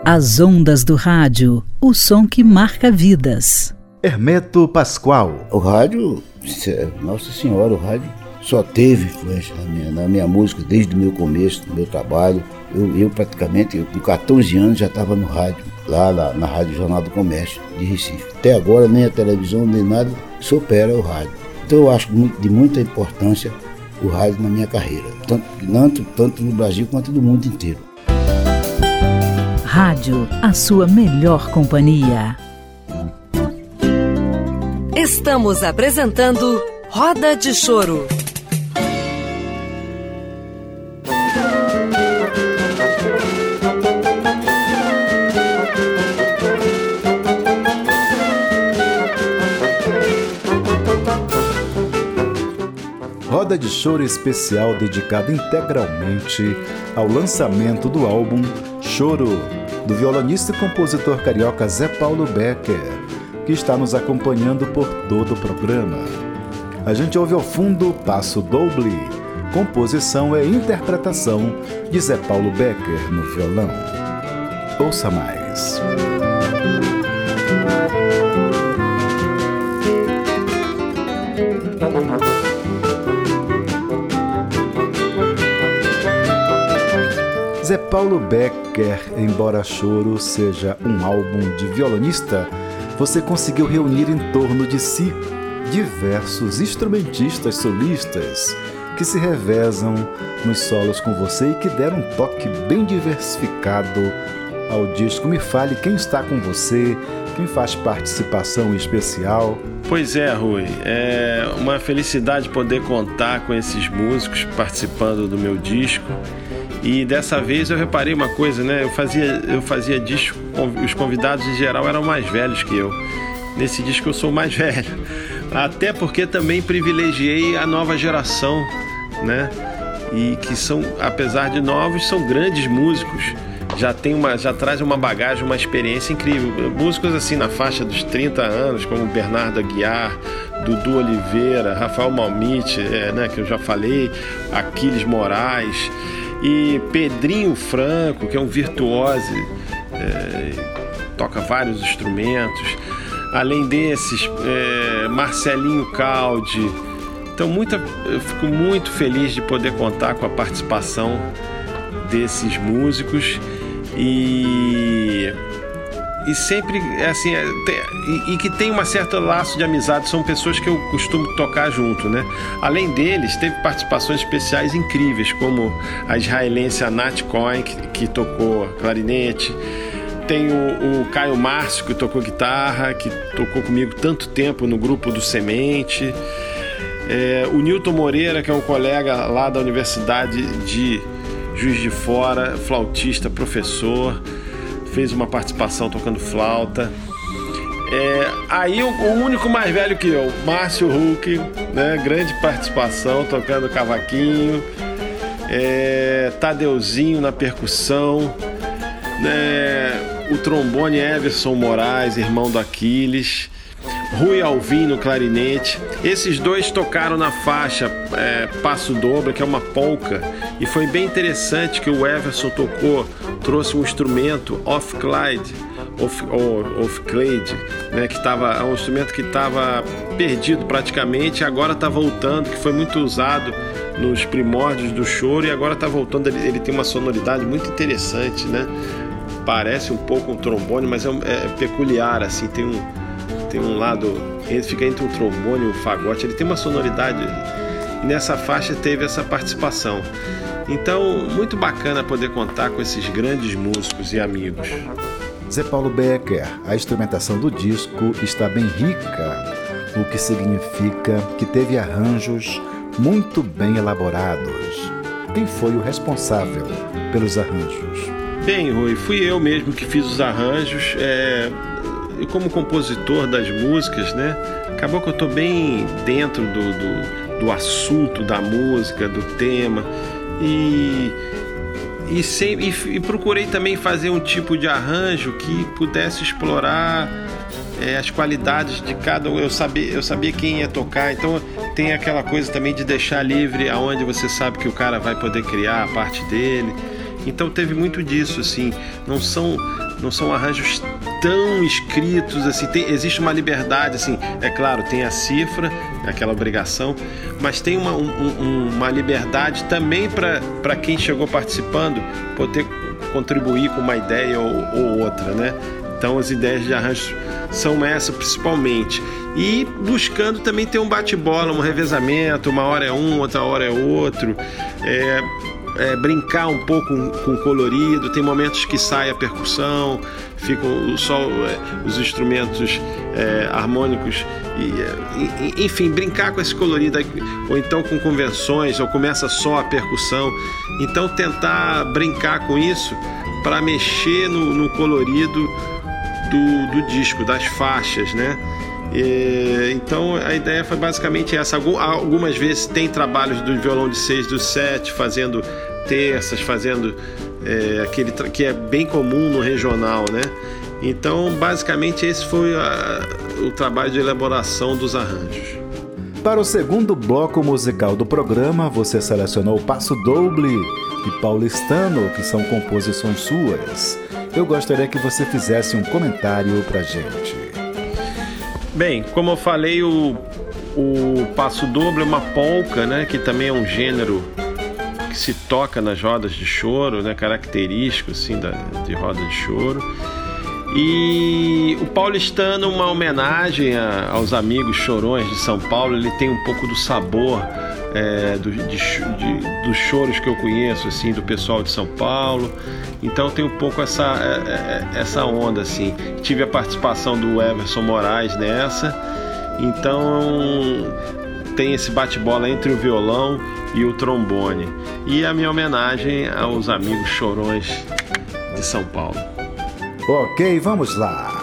As ondas do rádio, o som que marca vidas. Hermeto Pascoal. O rádio, nossa senhora, o rádio só teve influência na minha música desde o meu começo, do meu trabalho. Eu praticamente, com 14 anos, já estava no rádio, lá na Rádio Jornal do Comércio de Recife. Até agora, nem a televisão, nem nada supera o rádio. Então eu acho de muita importância o rádio na minha carreira, tanto no Brasil quanto no mundo inteiro. Rádio, a sua melhor companhia. Estamos apresentando Roda de Choro. Roda de Choro especial dedicada integralmente ao lançamento do álbum Choro, do violonista e compositor carioca Zé Paulo Becker, que está nos acompanhando por todo o programa. A gente ouve ao fundo Passo Doble, composição e interpretação de Zé Paulo Becker no violão. Ouça mais. Zé Paulo Becker, embora Choro seja um álbum de violonista, você conseguiu reunir em torno de si diversos instrumentistas solistas que se revezam nos solos com você e que deram um toque bem diversificado ao disco. Me fale quem está com você, quem faz participação especial. Pois é, Rui, é uma felicidade poder contar com esses músicos participando do meu disco. E dessa vez eu reparei uma coisa, né? Eu fazia disco, os convidados em geral eram mais velhos que eu. Nesse disco eu sou mais velho. Até porque também privilegiei a nova geração, né? E que são, apesar de novos, são grandes músicos. Já traz uma bagagem, uma experiência incrível. Músicos assim na faixa dos 30 anos, como Bernardo Aguiar, Dudu Oliveira, Rafael Malmite, né, que eu já falei, Aquiles Moraes, e Pedrinho Franco, que é um virtuoso, toca vários instrumentos. Além desses, Marcelinho Caldi. Então eu fico muito feliz de poder contar com a participação desses músicos e sempre assim, e que tem um certo laço de amizade. São pessoas que eu costumo tocar junto, né? Além deles, teve participações especiais incríveis, como a israelense Nat Cohen, que tocou clarinete. Tem o Caio Márcio, que tocou guitarra, que tocou comigo tanto tempo no grupo do Semente. O Nilton Moreira, que é um colega lá da Universidade de Juiz de Fora, flautista, professor, fez uma participação tocando flauta. Aí o único mais velho que eu, Márcio Huck, né? Grande participação, tocando cavaquinho. Tadeuzinho na percussão, o trombone Everson Moraes, irmão do Aquiles. Rui Alvim no clarinete. Esses dois tocaram na faixa Passo Doble, que é uma polca, e foi bem interessante que o Everson trouxe um instrumento off-clade, né, que é um instrumento que estava perdido praticamente, e agora está voltando, que foi muito usado nos primórdios do choro, e agora está voltando. Ele tem uma sonoridade muito interessante, né? Parece um pouco um trombone, mas é peculiar, assim, tem um lado, ele fica entre um trombone e um fagote, ele tem uma sonoridade, e nessa faixa teve essa participação. Então, muito bacana poder contar com esses grandes músicos e amigos. Zé Paulo Becker, a instrumentação do disco está bem rica, o que significa que teve arranjos muito bem elaborados. Quem foi o responsável pelos arranjos? Bem, Rui, fui eu mesmo que fiz os arranjos. E como compositor das músicas, né? Acabou que eu estou bem dentro do assunto da música, do tema, e procurei também fazer um tipo de arranjo que pudesse explorar as qualidades de cada um. Eu sabia quem ia tocar, então tem aquela coisa também de deixar livre aonde você sabe que o cara vai poder criar a parte dele. Então teve muito disso, assim. Não são não são arranjos tão escritos assim, existe uma liberdade assim, é claro, tem a cifra, aquela obrigação, mas tem uma liberdade também para quem chegou participando poder contribuir com uma ideia ou outra, né? Então as ideias de arranjo são essas principalmente, e buscando também ter um bate-bola, um revezamento, uma hora é um, outra hora é outro, brincar um pouco com o colorido. Tem momentos que sai a percussão, ficam só os instrumentos harmônicos, enfim, brincar com esse colorido, ou então com convenções, ou começa só a percussão. Então tentar brincar com isso para mexer no colorido do disco, das faixas, né? Então a ideia foi basicamente essa. Algumas vezes tem trabalhos do violão de 6, do 7, fazendo terças, fazendo aquele que é bem comum no regional, né? Então basicamente esse foi o trabalho de elaboração dos arranjos. Para o segundo bloco musical do programa, você selecionou o Passo Doble e Paulistano, que são composições suas. Eu gostaria que você fizesse um comentário pra gente. Bem, como eu falei, o Passo Doble é uma polca, né, que também é um gênero que se toca nas rodas de choro, né, característico assim, de roda de choro. E o Paulistano, uma homenagem aos amigos chorões de São Paulo. Ele tem um pouco do sabor dos choros que eu conheço, assim, do pessoal de São Paulo. Então tem um pouco essa onda, assim. Tive a participação do Everson Moraes nessa. Então tem esse bate-bola entre o violão e o trombone. E a minha homenagem aos amigos chorões de São Paulo. Ok, vamos lá.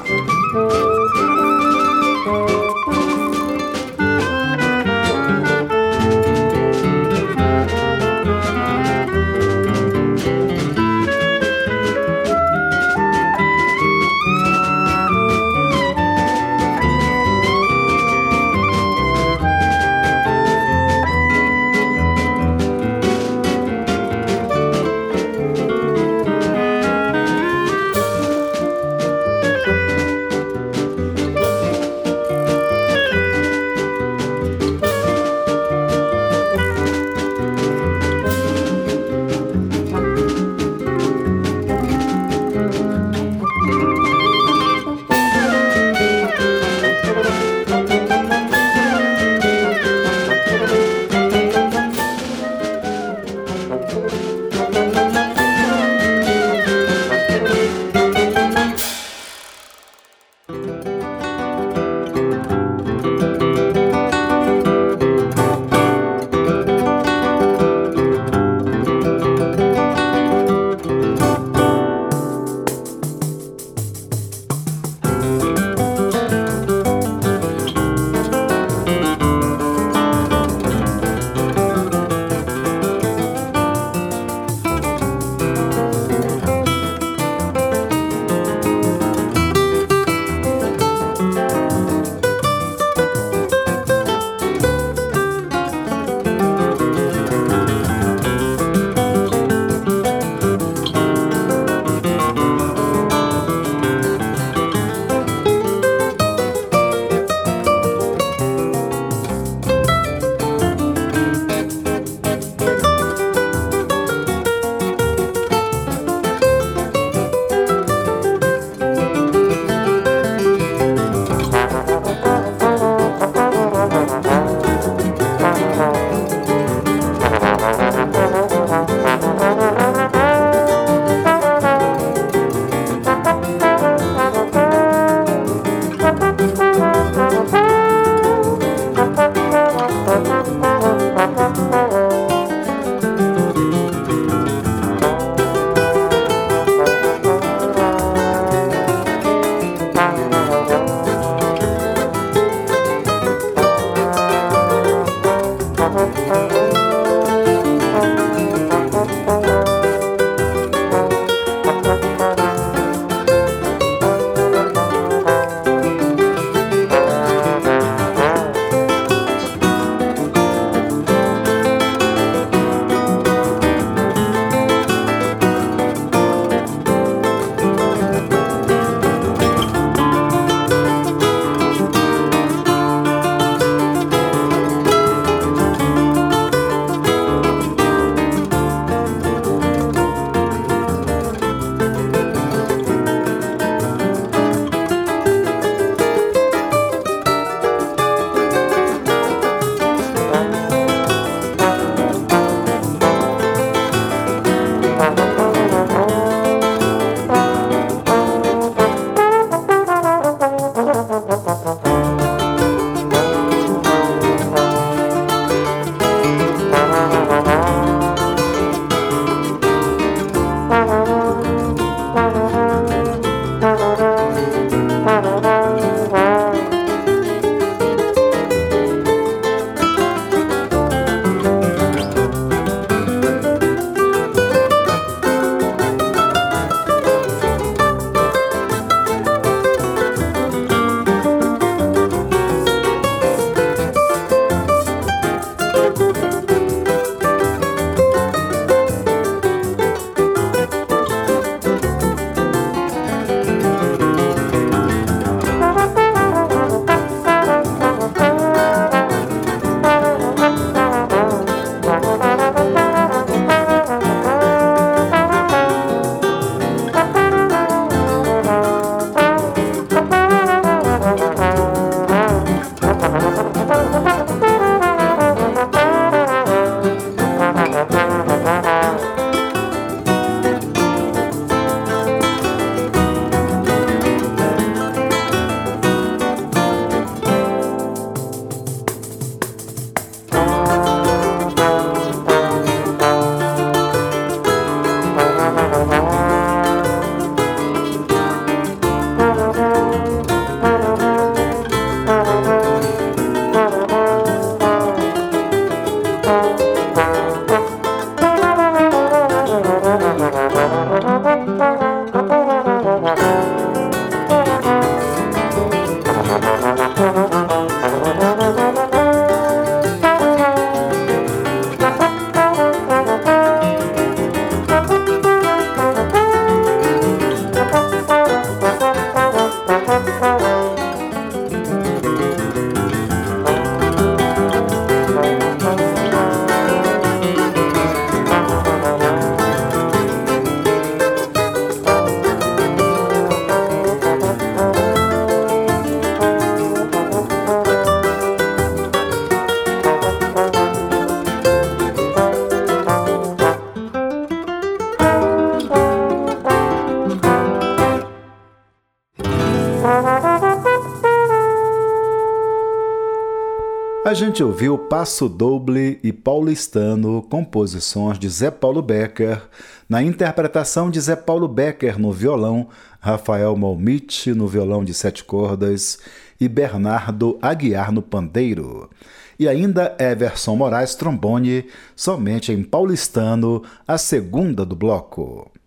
A gente ouviu Passo Doble e Paulistano, composições de Zé Paulo Becker, na interpretação de Zé Paulo Becker no violão, Rafael Malmich no violão de 7 cordas e Bernardo Aguiar no pandeiro. E ainda Everson Moraes trombone, somente em paulistano, a segunda do bloco.